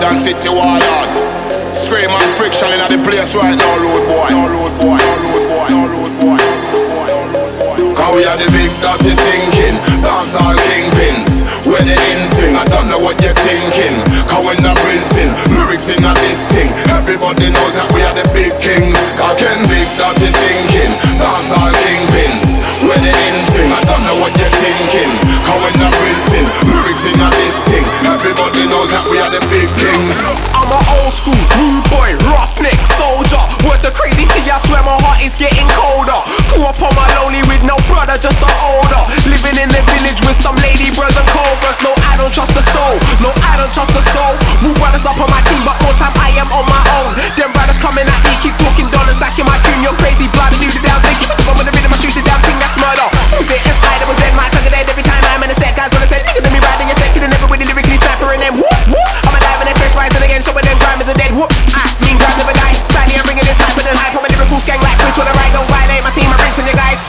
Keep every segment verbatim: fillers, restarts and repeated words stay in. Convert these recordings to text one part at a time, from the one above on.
than city wall yard. Scream and friction in the place right now, road boy. No road boy, no road boy, no road boy. Cause we are the big dirty stinking dancehall kingpins. We're the in thing, I don't know what you're thinking. Cause when I'm rinsing, lyrics in a this thing, everybody knows that we are the big kings. Cause Ken big dirty stinking dancehall kingpins. We're the in thing, I don't know what you're thinking. Cause when I'm rinsing, lyrics in a this thing, everybody knows that we are the big kings. I'm an old school rude boy, roughneck soldier. Words are crazy T, I swear my heart is getting colder. Grew up on my lonely with no brother, just an older. Living in the village with some lady brothers and cobras. No, I don't trust the soul, no, I don't trust the soul. Move brothers up on my team, but all time I am on my own. Them brothers coming at me, keep talking dollars, stacking my tune. You're crazy, blood, do the damn thing. I'm with the rhythm, I shoot the damn thing, that's murder. Who's it, F I, double Z, my tongue dead every time I'm in a set. Guys wanna say, nigga, let me riding a set. Could've never really lyrically snappering them. Whoop, whoop. I'm alive and then fresh rising again, showing them grime is the dead. Whoops, I mean grime never die. Standing and bringing this hype and then hype. I'm a lyrical skank like Chris when I ride, don't violate my team, I'm rinsing you guys.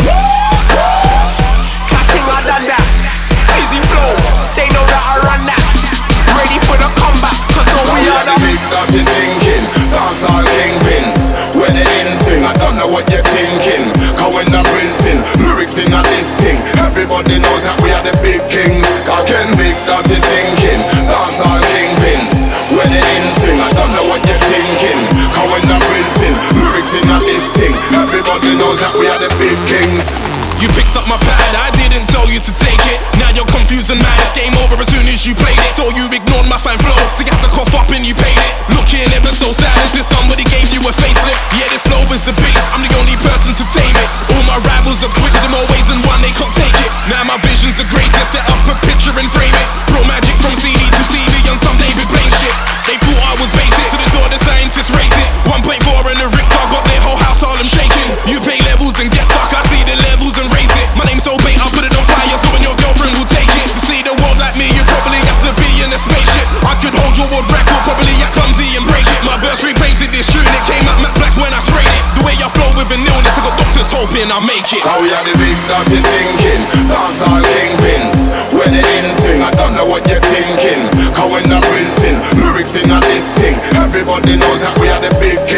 Cash thing, I done that. Easy flow, they know that I run that. Ready for the comeback, cause no we are the big dirty stinking dancehall kingpins. We're the in thing, I don't know what you're thinking. Cause when I'm rinsing, lyrics in a this thing, everybody knows that we are the big kings. Cause Ken big dirty stinking dancehall kingpins. We're the in thing, I don't know what you're thinking. Cause when I'm rinsing, lyrics in a this thing, everybody knows that we are the big kings. You picked up my pad, I didn't tell you to take it. Now you're confused and mad, it's game over as soon as you played it. So you ignored my fine flow, to get the cough up and you paid it. Looking ever so sad as if somebody gave you a facelift. Yeah, this flow is the beat, I'm the only person to tame it. All my rivals have quit in more ways than one, they can't take it. Now my vision's the greatest, set up a picture and frame it. Pro magic from C D to T V on some David Blaine shit. They thought I was basic, to this all the scientists rate it. one point four and the Richter got their whole house all them shaking. You pay levels and get stuck, I see the levels and raise it. My name's so bait, I'll put it on fire, so when your girlfriend will take it. To see the world like me, you probably have to be in a spaceship. I could hold your world record, probably act clumsy and break it. My verse repainted this tune, it came out matte black when I sprayed it. The way I flow with an illness, I got doctors hoping I make it. Now we are the big dirty stinking dancehall kingpins. We're the in thing, I don't know what you're thinking. Cause when I'm rinsing, lyrics in a this thing, everybody knows that we are the big kings.